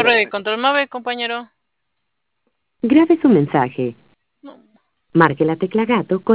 Torre de control MAVE, compañero. Grabe su mensaje. No. Marque la tecla gato con